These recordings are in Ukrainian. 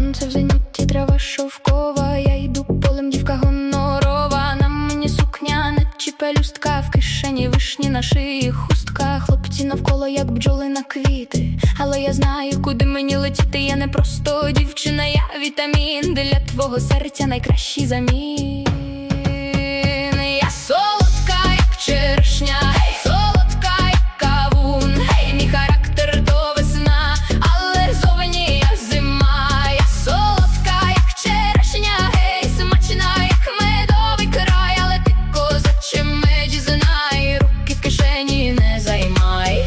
сонце в зеніті, трава шовкова. Я йду полем, дівка гонорова. На мені сукня, наче пелюстка, в кишені вишні, на шиї хустка. Хлопці навколо, як бджоли на квіти, але я знаю, куди мені летіти. Я не просто дівчина, я вітамін для твого серця, найкращий замін. Я солодка, як черешня, гей, солодка, як кавун, гей, мій характер то весна, але зовні я зима. Я солодка, як черешня, гей, смачна, як медовий край, але ти, козаче, меді знай, руки в кишені не займай.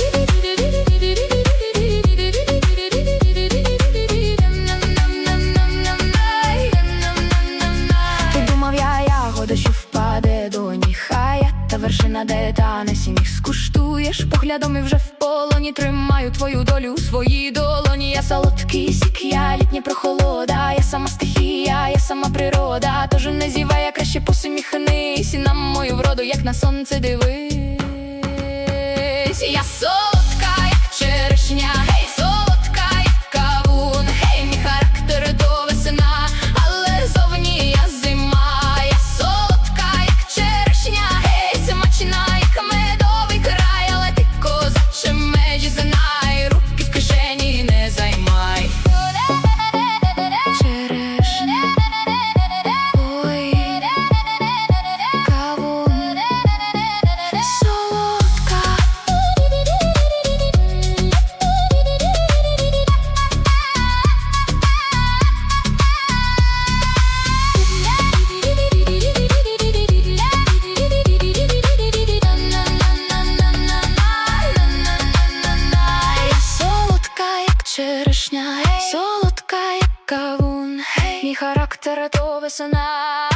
Ти думав, я ягода, що впаде до ніг, а я та вершина, де тане сніг. Скуштуєш поглядом і вже в полоні, тримаю твою долю у своїй долоні. Я солодкий сік, я літня прохолода, я сама стихія, я сама природа. Тож не зівай, я краще посміхнись і на мою вроду, як на сонце дивись. Я солодка, як черешня, гей, солодка, як кавун, гей, мій характер то весна, але зовні я зима. Я солодка, як черешня, гей, смачна, як медовий край, але ти, козаче, межі знай, руки в кишені не займай. Черешня, ой, кавун, солодка. Я солодка, як черешня, гей, солодка, як кавун, гей, мій характер то весна.